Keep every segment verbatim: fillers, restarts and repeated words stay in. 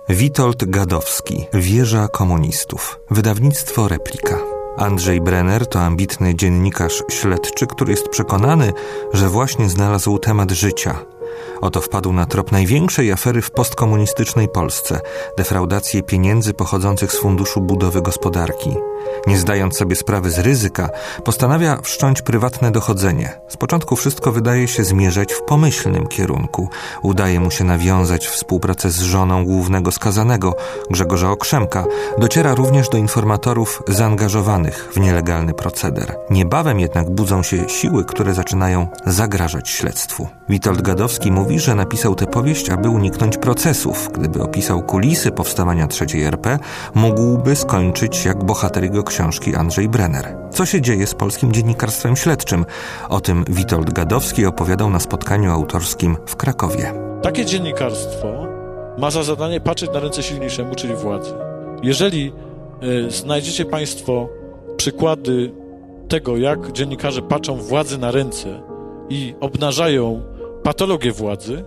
Witold Gadowski, Wieża komunistów. Wydawnictwo Replika. Andrzej Brenner to ambitny dziennikarz śledczy, który jest przekonany, że właśnie znalazł temat życia. Oto wpadł na trop największej afery w postkomunistycznej Polsce – defraudację pieniędzy pochodzących z Funduszu Budowy Gospodarki. Nie zdając sobie sprawy z ryzyka, postanawia wszcząć prywatne dochodzenie. Z początku wszystko wydaje się zmierzać w pomyślnym kierunku. Udaje mu się nawiązać współpracę z żoną głównego skazanego, Grzegorza Okrzemka. Dociera również do informatorów zaangażowanych w nielegalny proceder. Niebawem jednak budzą się siły, które zaczynają zagrażać śledztwu. Witold Gadowski mówi, że napisał tę powieść, aby uniknąć procesów. Gdyby opisał kulisy powstawania trzeciej er pe, mógłby skończyć jak bohater jego książki Andrzej Brenner. Co się dzieje z polskim dziennikarstwem śledczym? O tym Witold Gadowski opowiadał na spotkaniu autorskim w Krakowie. Takie dziennikarstwo ma za zadanie patrzeć na ręce silniejszemu, czyli władzy. Jeżeli y, znajdziecie Państwo przykłady tego, jak dziennikarze patrzą władzy na ręce i obnażają patologię władzy,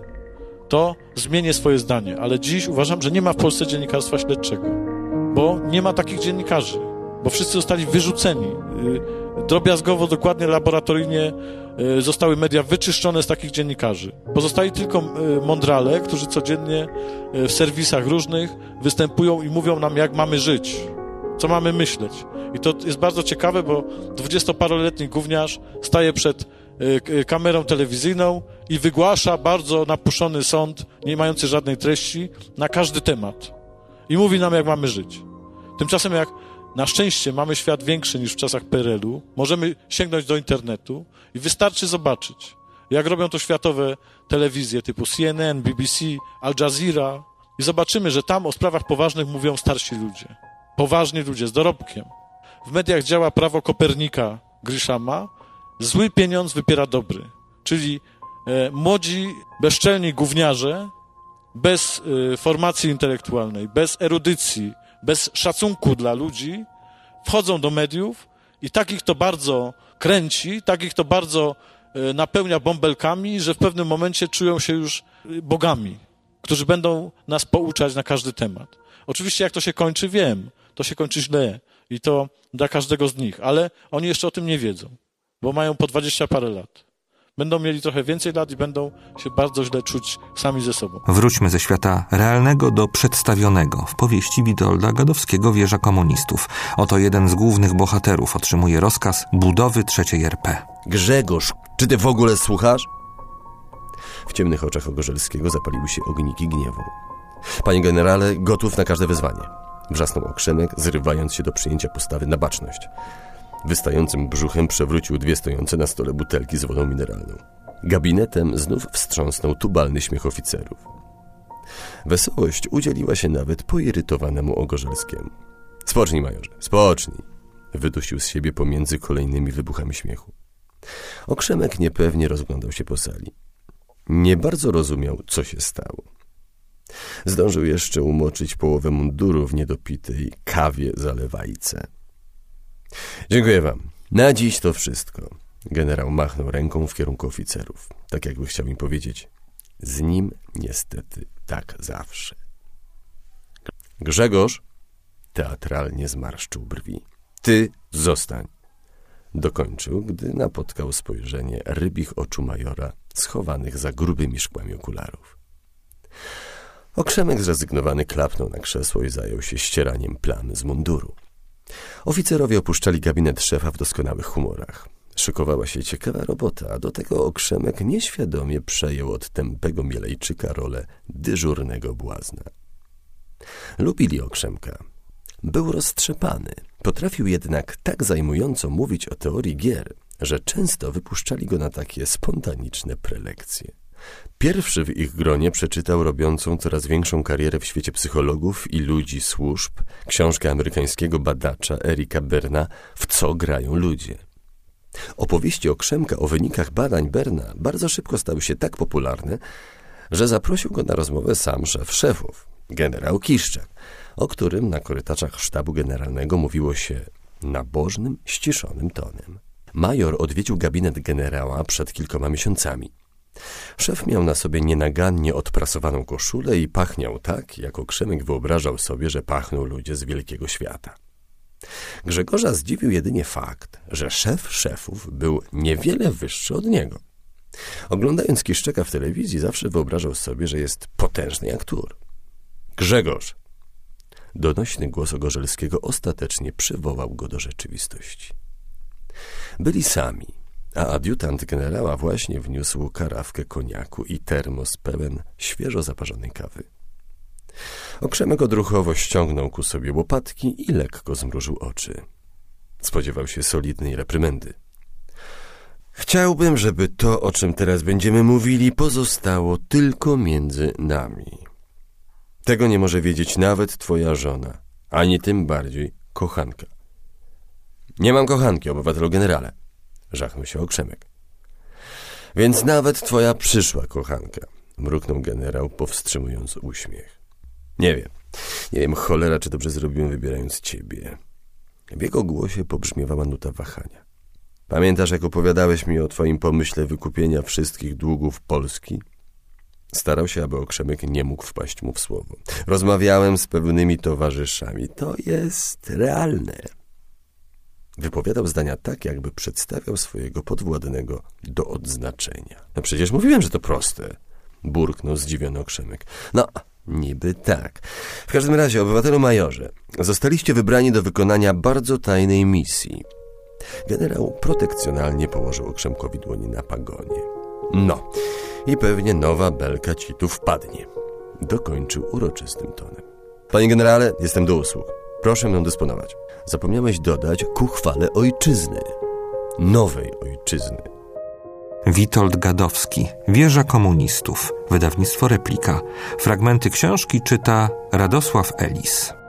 to zmienię swoje zdanie. Ale dziś uważam, że nie ma w Polsce dziennikarstwa śledczego, bo nie ma takich dziennikarzy, bo wszyscy zostali wyrzuceni. Drobiazgowo, dokładnie laboratoryjnie zostały media wyczyszczone z takich dziennikarzy. Pozostali tylko mądrale, którzy codziennie w serwisach różnych występują i mówią nam, jak mamy żyć, co mamy myśleć. I to jest bardzo ciekawe, bo dwudziestoparoletni gówniarz staje przed kamerą telewizyjną i wygłasza bardzo napuszony sąd, nie mający żadnej treści, na każdy temat. I mówi nam, jak mamy żyć. Tymczasem jak na szczęście mamy świat większy niż w czasach pe er el u, możemy sięgnąć do internetu i wystarczy zobaczyć, jak robią to światowe telewizje typu C N N, B B C, Al Jazeera i zobaczymy, że tam o sprawach poważnych mówią starsi ludzie. Poważni ludzie z dorobkiem. W mediach działa prawo Kopernika Grishama. Zły pieniądz wypiera dobry. Czyli e, młodzi, bezczelni gówniarze, bez e, formacji intelektualnej, bez erudycji, bez szacunku dla ludzi, wchodzą do mediów i takich to bardzo kręci, takich to bardzo e, napełnia bąbelkami, że w pewnym momencie czują się już bogami, którzy będą nas pouczać na każdy temat. Oczywiście jak to się kończy, wiem, to się kończy źle i to dla każdego z nich, ale oni jeszcze o tym nie wiedzą, bo mają po dwadzieścia parę lat. Będą mieli trochę więcej lat i będą się bardzo źle czuć sami ze sobą. Wróćmy ze świata realnego do przedstawionego. W powieści Witolda Gadowskiego Wieża komunistów. Oto jeden z głównych bohaterów otrzymuje rozkaz budowy trzeciej er pe. Grzegorz, czy ty w ogóle słuchasz? W ciemnych oczach Ogorzelskiego zapaliły się ogniki gniewu. Panie generale, gotów na każde wyzwanie. Wrzasnął Okrzemek, zrywając się do przyjęcia postawy na baczność. Wystającym brzuchem przewrócił dwie stojące na stole butelki z wodą mineralną. Gabinetem znów wstrząsnął tubalny śmiech oficerów. Wesołość udzieliła się nawet poirytowanemu Ogorzelskiemu. Spocznij, majorze, spocznij! Wydusił z siebie pomiędzy kolejnymi wybuchami śmiechu. Okrzemek niepewnie rozglądał się po sali. Nie bardzo rozumiał, co się stało. Zdążył jeszcze umoczyć połowę munduru w niedopitej kawie zalewajce. Dziękuję wam. Na dziś to wszystko. Generał machnął ręką w kierunku oficerów. Tak jakby chciał im powiedzieć, z nim niestety tak zawsze. Grzegorz teatralnie zmarszczył brwi. Ty zostań. Dokończył, gdy napotkał spojrzenie rybich oczu majora schowanych za grubymi szkłami okularów. Okrzemek zrezygnowany klapnął na krzesło i zajął się ścieraniem plamy z munduru. Oficerowie opuszczali gabinet szefa w doskonałych humorach. Szykowała się ciekawa robota, a do tego Okrzemek nieświadomie przejął od tępego Mielejczyka rolę dyżurnego błazna. Lubili Okrzemka. Był roztrzepany. Potrafił jednak tak zajmująco mówić o teorii gier, że często wypuszczali go na takie spontaniczne prelekcje. Pierwszy w ich gronie przeczytał robiącą coraz większą karierę w świecie psychologów i ludzi służb książkę amerykańskiego badacza Erika Berna „W co grają ludzie”. Opowieści Okrzemka o wynikach badań Berna bardzo szybko stały się tak popularne, że zaprosił go na rozmowę sam szef szefów, generał Kiszczak, o którym na korytarzach sztabu generalnego mówiło się nabożnym, ściszonym tonem. Major odwiedził gabinet generała przed kilkoma miesiącami. Szef miał na sobie nienagannie odprasowaną koszulę i pachniał tak, jak Okrzemek wyobrażał sobie, że pachną ludzie z wielkiego świata. Grzegorza zdziwił jedynie fakt, że szef szefów był niewiele wyższy od niego. Oglądając Kiszczaka w telewizji, zawsze wyobrażał sobie, że jest potężny jak tur. Grzegorz! Donośny głos Ogorzelskiego ostatecznie przywołał go do rzeczywistości. Byli sami, a adiutant generała właśnie wniósł karafkę koniaku i termos pełen świeżo zaparzonej kawy. Okrzemek odruchowo ściągnął ku sobie łopatki i lekko zmrużył oczy. Spodziewał się solidnej reprymendy. Chciałbym, żeby to, o czym teraz będziemy mówili, pozostało tylko między nami. Tego nie może wiedzieć nawet twoja żona, ani tym bardziej kochanka. Nie mam kochanki, obywatelu generale, żachnął się Okrzemek. Więc nawet twoja przyszła kochanka, mruknął generał, powstrzymując uśmiech. Nie wiem, nie wiem, cholera, czy dobrze zrobiłem, wybierając ciebie. W jego głosie pobrzmiewała nuta wahania. Pamiętasz, jak opowiadałeś mi o twoim pomyśle wykupienia wszystkich długów Polski? Starał się, aby Okrzemek nie mógł wpaść mu w słowo. Rozmawiałem z pewnymi towarzyszami. To jest realne. Wypowiadał zdania tak, jakby przedstawiał swojego podwładnego do odznaczenia. No przecież mówiłem, że to proste. Burknął zdziwiony Okrzemek. No, niby tak. W każdym razie, obywatelu majorze, zostaliście wybrani do wykonania bardzo tajnej misji. Generał protekcjonalnie położył Okrzemkowi dłoni na pagonie. No, i pewnie nowa belka ci tu wpadnie. Dokończył uroczystym tonem. Panie generale, jestem do usług. Proszę mną dysponować. Zapomniałeś dodać ku chwale ojczyzny. Nowej ojczyzny. Witold Gadowski, Wieża komunistów, wydawnictwo Replika. Fragmenty książki czyta Radosław Elis.